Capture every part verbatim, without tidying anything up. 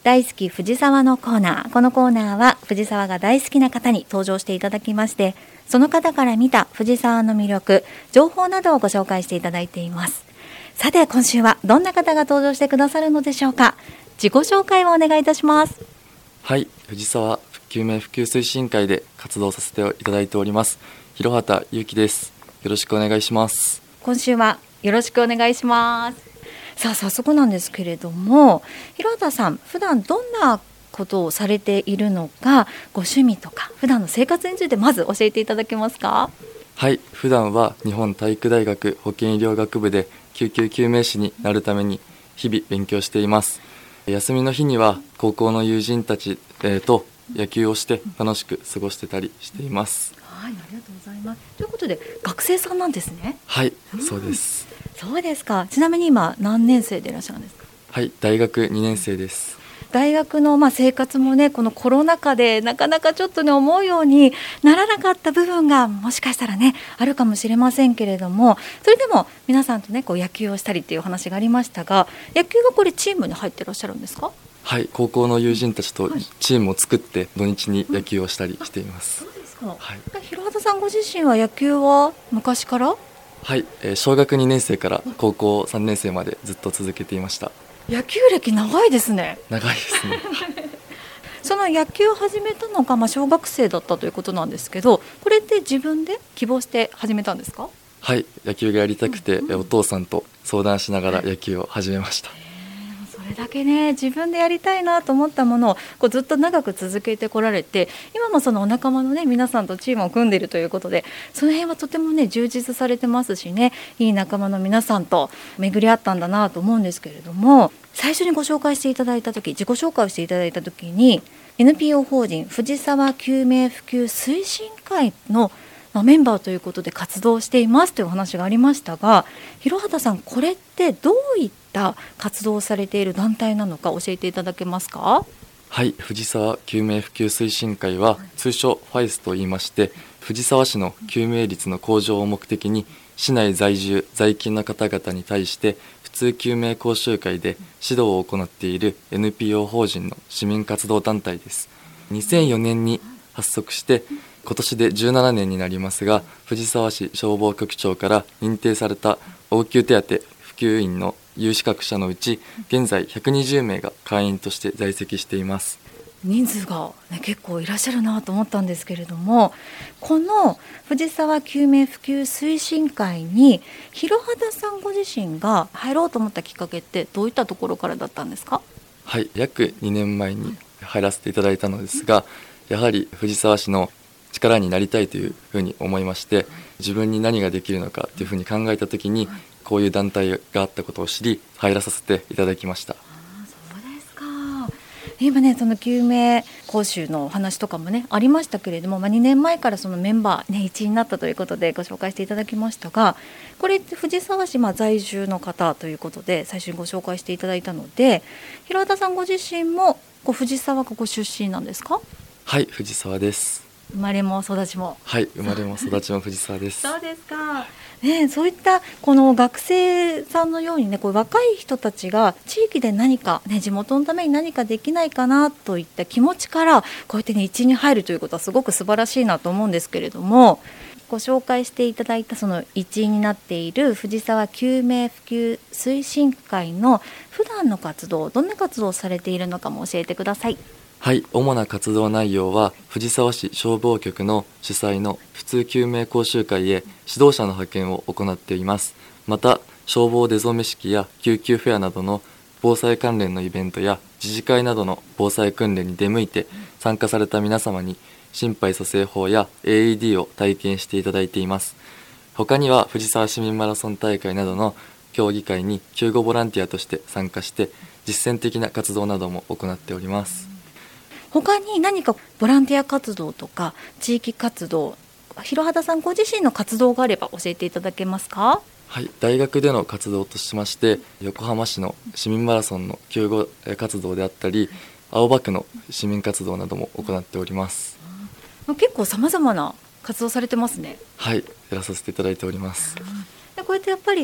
大好き藤沢のコーナー。このコーナーは藤沢が大好きな方に登場していただきまして、その方から見た藤沢の魅力、情報などをご紹介していただいています。さて今週はどんな方が登場してくださるのでしょうか。自己紹介をお願いいたします。 はい、藤沢救命普及推進会で活動させていただいております広畑祐樹です。よろしくお願いします。 今週はよろしくお願いします。さあ早速なんですけれども、広畑さん普段どんなことをされているのか、ご趣味とか普段の生活についてまず教えていただけますか。 はい、普段は日本体育大学保健医療学部で救急救命士になるために日々勉強しています。休みの日には高校の友人たち、えー、と野球をして楽しく過ごしてたりしています。 はい、ありがとうございます。ということで学生さんなんですね。 はい、 うん、 そうです。 そうですか。ちなみに今何年生でいらっしゃるんですか。 はい、大学にねん生です。 大学のまあ生活もね、このコロナ禍でなかなかちょっとね思うようにならなかった部分がもしかしたらねあるかもしれませんけれども、それでも皆さんとねこう野球をしたりっていう話がありましたが、野球はこれチームに入ってらっしゃるんですか。 はい、高校の友人たちとチームを作って土日に野球をしたりしています。 そうですか。 はい、 広畑さんご自身は野球は昔から。 はい、えー、小学にねん生から高校さんねん生までずっと続けていました。 野球歴長いですね。 長いですねその野球を始めたのが、まあ、小学生だったということなんですけど、これって自分で希望して始めたんですか。 はい、野球がやりたくて、うんうん、お父さんと相談しながら野球を始めました。 それだけね自分でやりたいなと思ったものをこうずっと長く続けてこられて、今もそのお仲間のね皆さんとチームを組んでいるということで、その辺はとてもね充実されてますしね、いい仲間の皆さんと巡り合ったんだなと思うんですけれども、最初にご紹介していただいた時、自己紹介をしていただいた時に エヌピーオー 法人藤沢救命普及推進会のメンバーということで活動していますというお話がありましたが、広畑さんこれってどういった活動をされている団体なのか教えていただけますか。 はい、藤沢救命普及推進会は通称ファイスと言いまして、藤沢市の救命率の向上を目的に市内在住在勤の方々に対して普通救命講習会で指導を行っている エヌピーオー 法人の市民活動団体です。にせんよねんに発足して今年でじゅうななねんになりますが、藤沢市消防局長から認定された応急手当普及員の有資格者のうち現在ひゃくにじゅうめいが会員として在籍しています。 人数が、ね、結構いらっしゃるなと思ったんですけれども、この藤沢救命普及推進会に広畑さんご自身が入ろうと思ったきっかけってどういったところからだったんですか。 はい、約にねんまえに入らせていただいたのですが、やはり藤沢市の力になりたいというふうに思いまして、自分に何ができるのかというふうに考えたときにこういう団体があったことを知り入らさせていただきました。 そうですか。今ねその救命講習のお話とかもねありましたけれども、まあ、にねんまえからそのメンバー、ね、一員になったということでご紹介していただきましたが、これって藤沢市、まあ、在住の方ということで最初にご紹介していただいたので、広畑さんご自身もこう藤沢ここ出身なんですか。 はい、藤沢です。 生まれも育ちも。 はい、生まれも育ちも藤沢です。 そうですか、ね、そういったこの学生さんのようにねこう若い人たちが地域で何か、ね、地元のために何かできないかなといった気持ちからこうやってね一員に入るということはすごく素晴らしいなと思うんですけれども、ご紹介していただいたその一員になっている藤沢救命普及推進会の普段の活動、どんな活動をされているのかも教えてください。 はい、主な活動内容は藤沢市消防局の主催の普通救命講習会へ指導者の派遣を行っています。また消防出初め式や救急フェアなどの防災関連のイベントや自治会などの防災訓練に出向いて参加された皆様に心肺蘇生法や エーイーディー を体験していただいています。他には藤沢市民マラソン大会などの競技会に救護ボランティアとして参加して実践的な活動なども行っております。 他に何かボランティア活動とか地域活動、広畑さんご自身の活動があれば教えていただけますか。 はい、大学での活動としまして横浜市の市民マラソンの救護活動であったり、青葉区の市民活動なども行っております。 結構さまざまな活動されてますね。 はい、やらさせていただいております。 でこうやってやっぱり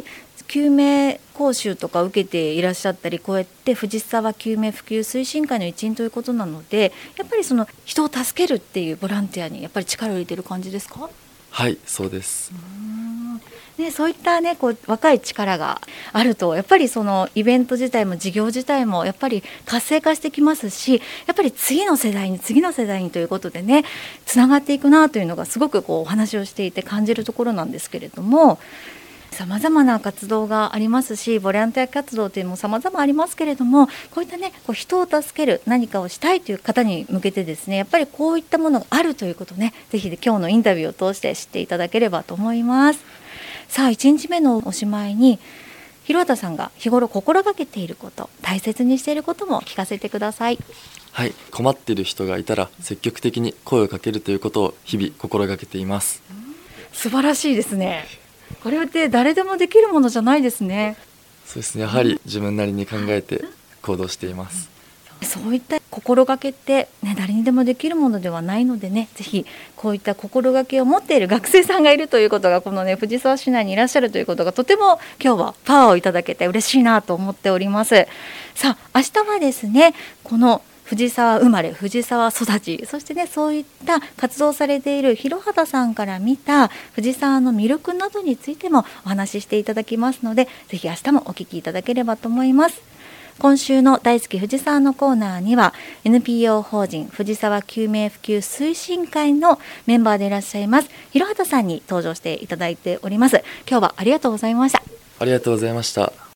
救命講習とか受けていらっしゃったり、こうやって藤沢救命普及推進会の一員ということなので、やっぱりその人を助けるっていうボランティアにやっぱり力を入れてる感じですか？ はいそうです。 ね、そういったねこう若い力があると、やっぱりそのイベント自体も事業自体もやっぱり活性化してきますし、やっぱり次の世代に次の世代にということでねつながっていくなというのがすごくこうお話をしていて感じるところなんですけれども、さまざまな活動がありますし、ボランティア活動というのもさまざまありますけれども、こういったねこう人を助ける何かをしたいという方に向けてですね、やっぱりこういったものがあるということをね、ぜひ今日のインタビューを通して知っていただければと思います。さあいちにちめのおしまいに、広畑さんが日頃心がけていること、大切にしていることも聞かせてください。 はい、困っている人がいたら積極的に声をかけるということを日々心がけています。 素晴らしいですね。これって誰でもできるものじゃないですね。 そうですね、やはり自分なりに考えて行動しています。 そういった心がけって、ね、誰にでもできるものではないのでね、ぜひこういった心がけを持っている学生さんがいるということが、このね藤沢市内にいらっしゃるということが、とても今日はパワーをいただけて嬉しいなと思っております。さあ明日はですね、この藤沢生まれ藤沢育ち、そしてねそういった活動されている広畑さんから見た藤沢の魅力などについてもお話ししていただきますので、ぜひ明日もお聞きいただければと思います。今週の大好き藤沢のコーナーには エヌピーオー 法人藤沢救命普及推進会のメンバーでいらっしゃいます広畑さんに登場していただいております。今日はありがとうございました。 ありがとうございました。